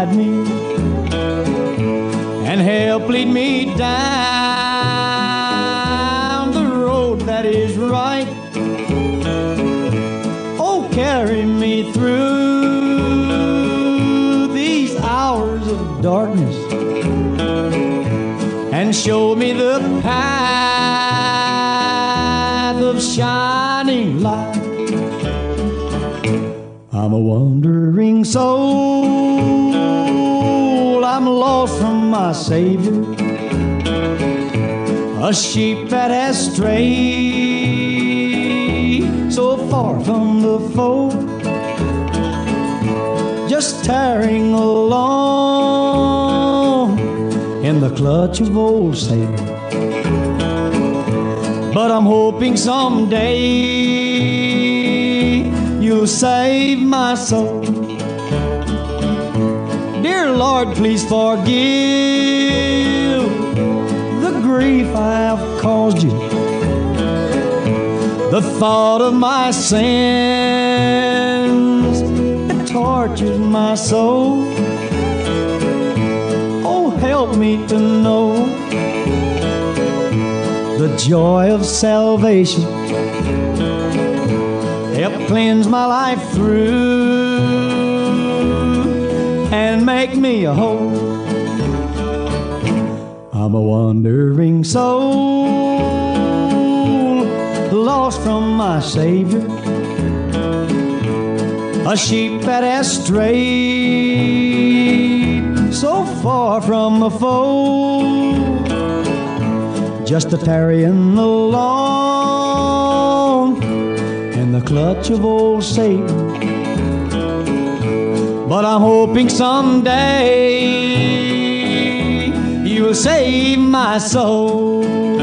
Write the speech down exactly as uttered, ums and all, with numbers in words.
guide me and help lead me down the road that is right. Oh, carry me through these hours of darkness and show me the path of shining light. I'm a wandering soul, I'm lost from my Savior, a sheep that has strayed so far from the fold, just tarrying along in the clutch of old Satan. But I'm hoping someday you'll save my soul. Dear Lord, please forgive the grief I have caused you, the thought of my sins that tortures my soul. Oh, help me to know the joy of salvation. Help cleanse my life through and make me a whole. I'm a wandering soul, lost from my Savior, a sheep that has strayed so far from the fold, just a tarrying along in the clutch of old Satan. But I'm hoping someday you'll save my soul.